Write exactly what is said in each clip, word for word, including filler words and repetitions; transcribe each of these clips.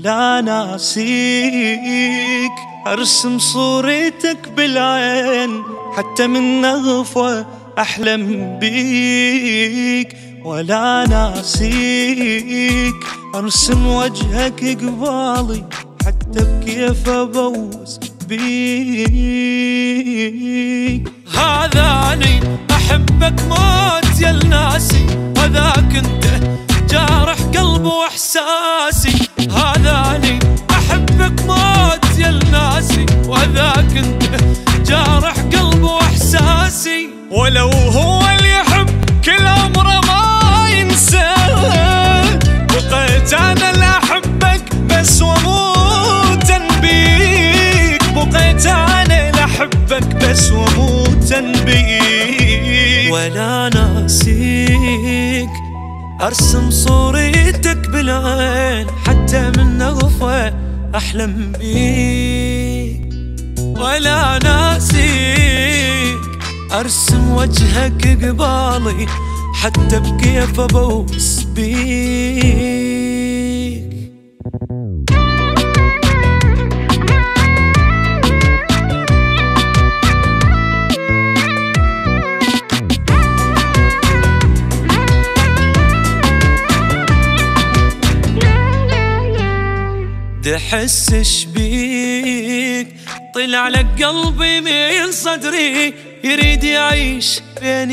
ولا ناسيك. أرسم صورتك بالعين حتى من نغفة أحلم بيك، ولا ناسيك. أرسم وجهك قبالي حتى بكيف أبوس بيك. هذاني أحبك موت يا الناسي، هذاك انت جارح قلبي واحساسي. هذاني أحبك موت يا الناسي، وهذاك انت جارح قلبي واحساسي. ولو هو اللي يحب كل عمره ما ينسى، بقيت انا اللي احبك بس واموتا بيك. بقيت انا اللي احبك بس واموتا بيك، ولا ناسيك. ارسم صورتك بالعين حتى من نغفة احلم بيك، ولا ناسيك. ارسم وجهك قبالي حتى بكيف ابوس بيك. دحسش بيك طلع لك قلبي من صدري، يريد يعيش بين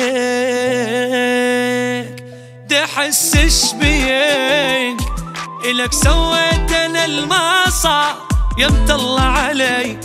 ايديك. دحسش بيك إلك سويت انا الما صار، يمت الله علي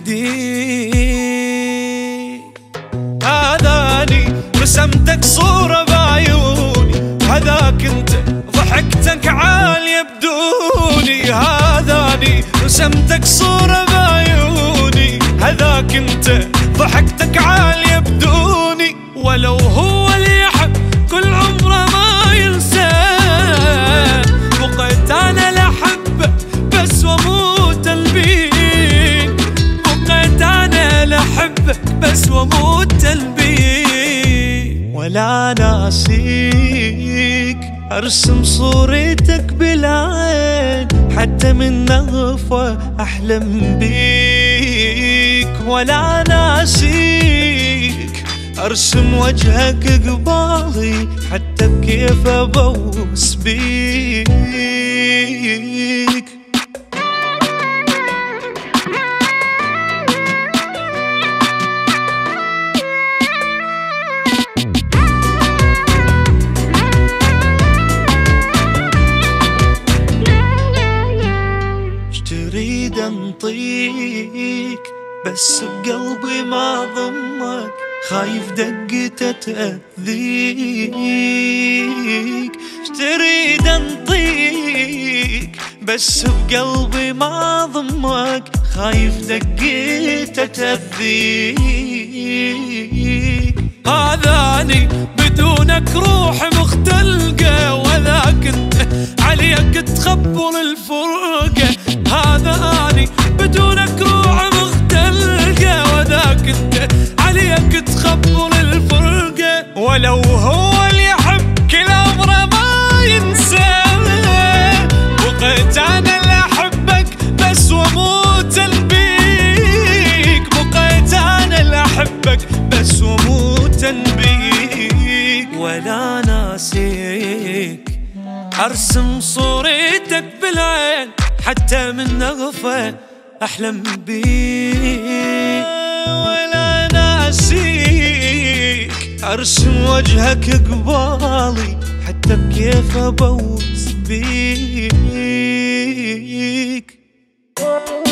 يهديك. هذاني رسمتك صورة بعيوني، هذاك انت ضحكتك عالية بدوني. هذاني رسمتك صورة بعيوني، هذاك انت ضحكتك عالية بدوني. ولو هو اللي يحب كل عمره ما ينسى، بقيت انا لحبه بس واموت بيك. بقيت انا لحبك بس واموت بيك، ولا ناسيك. أرسم صورتك بالعين حتى من نغفة أحلم بيك، ولا ناسيك. أرسم وجهك قبالي حتى بكيف أبوس بيك. تريد انطيك بس بقلبي ما ضمك، خايف دقته تأذيك. تريد انطيك بس بقلبي ما ضمك، خايف دقته تأذيك. هذاني بدونك روح مختلقة، وذاك انت عليك تخبر الفرقة. هذاني بدونك روح مختلقة، وذاك انت عليك تخبر الفرقة. ولو هو اللي يحب كل عمره ما ينسى، بقيت انا اللي احبك بس واموتا بيك. بقيت انا اللي احبك بس واموتا بيك، ولا ناسيك. ارسم صورتك بالعين حتى من نغفة احلم بيك، ولا ناسيك. أرسم وجهك قبالي حتى بكيف أبوس بيك.